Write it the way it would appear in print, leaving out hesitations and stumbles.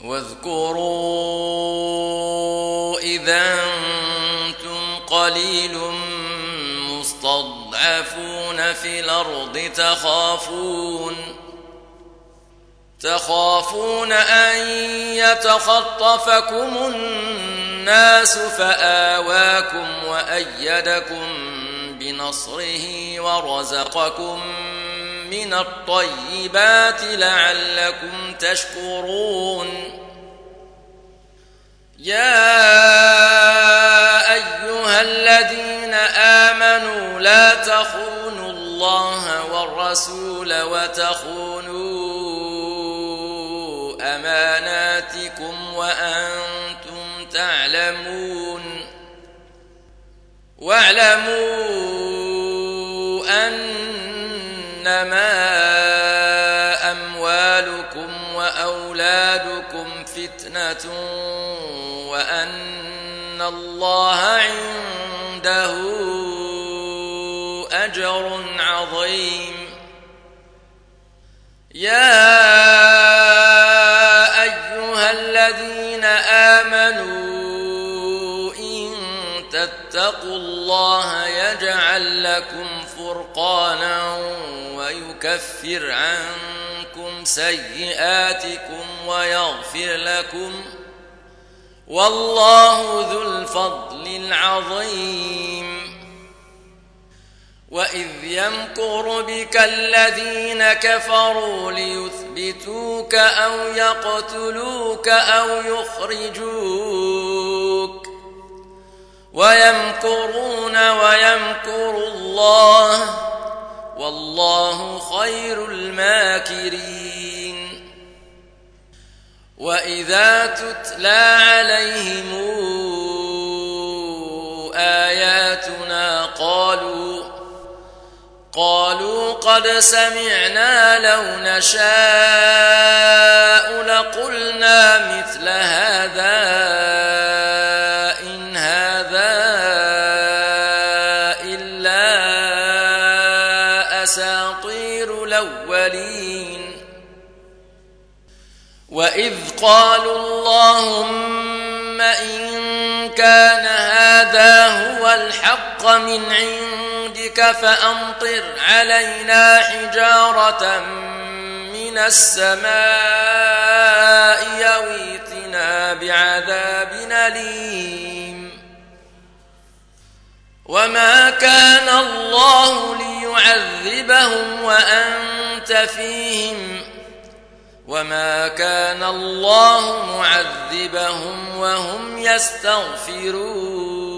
واذكروا إذا أنتم قليل مستضعفون في الأرض تخافون أن يتخطفكم الناس فآواكم وأيدكم بنصره ورزقكم من الطيبات لعلكم تشكرون يا أيها الذين آمنوا لا تخونوا الله والرسول وتخونوا أماناتكم وأنتم تعلمون واعلموا أنما أموالكم وأولادكم فتنة وأن الله عنده أجر عظيم يا أيها الذين آمنوا إن تتقوا الله يجعل لكم فرقانا ويكفر عنكم سيئاتكم ويغفر لكم والله ذو الفضل العظيم وإذ يمكر بك الذين كفروا ليثبتوك أو يقتلوك أو يخرجوك ويمكرون ويمكر الله والله خير الماكرين وإذا تتلى عليهم آياتنا قالوا قد سمعنا لو نشاء لقلنا مثل هذا إن هذا إلا أساطير الأولين وإذ قالوا اللهم إن كان هذا هو الحق من عندك فأمطر علينا حجارة من السماء أو ائتنا بعذاب أليم وما كان الله ليعذبهم وأنت فيهم وما كان الله معذبهم وهم يستغفرون